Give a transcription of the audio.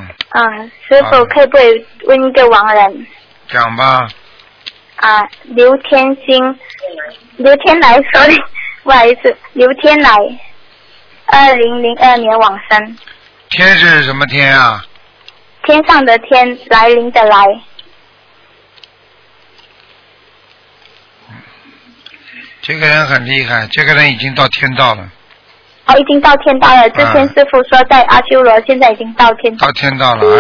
师傅可不可以问一个亡人？ 讲吧。 刘天星，刘天来，sorry，不好意思，刘天来，2002年往生。 天是什么天啊？ 天上的天，来临的来。 这个人很厉害，这个人已经到天道了。 已经到天道了。之前师傅说在阿修罗，现在已经到天道。 到天道了。